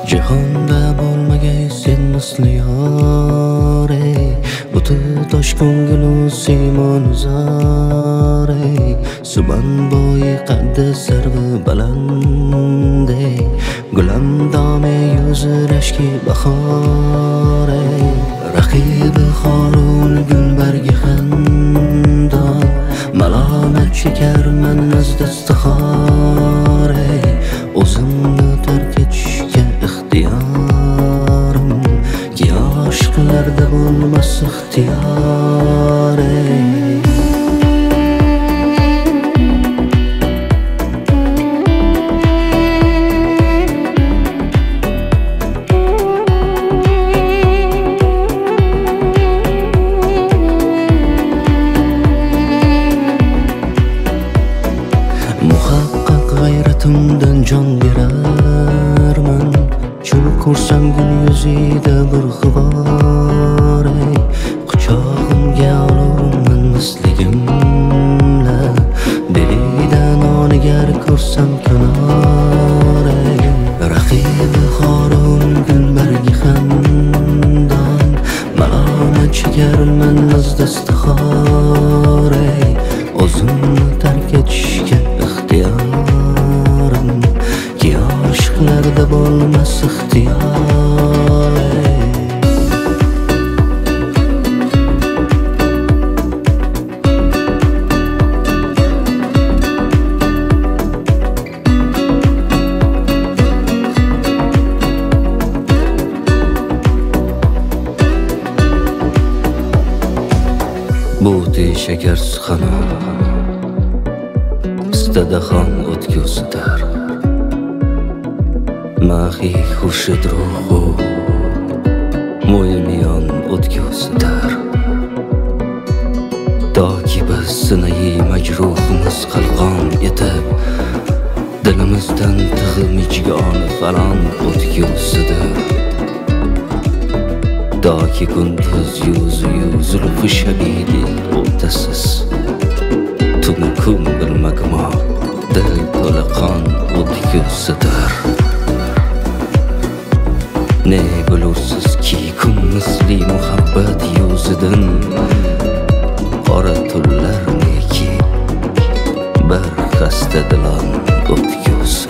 Jahonda bo'lmagay sen misli yor ey, o'ti tosh ko'ngil simon zor ey, suban bo'yi qaddi sarvi baland ey, gulam dome yuzi rashki bahor ey, raqibi Harun gulbargi xandon, malomat chekarman nazda istixor ey, o'zimni tark etishga ixtiyorim, ki oshqlarda bo'lmas ixtiyor ey. Muhaqqaq g'ayratimdan jon berarman, cho'lib ko'rsam gul yuzida bir g'ubor ey, quchog'imga olurman misligimla, dilidan onigar ko'rsam kanor ey, raqibi Harun gulbargi xandon, malomat chekarman nazda istixor ey, o'zimni tark etishga ixtiyorim, ki oshqlarda bo'lmas ixtiyor ey. Bo'ti shakarsiz xanon, istadaxon o'tga usitar, mahi xurshid ruhu mo'ymiyon o'tga usitar, toki biz sinayi majruhimiz qalqon etib, dilimizdan tig'im ichgoni falon o'tga usidir, toki kunduz yuzu zulfi shabidi o'tasiz, tun kun bilmagmo dil to'la qon o'tga usidir. Ne bilursiz-ki kun misli muhabbat yuzidan qora tunlar neki bir xasta dilon o'tga usidir.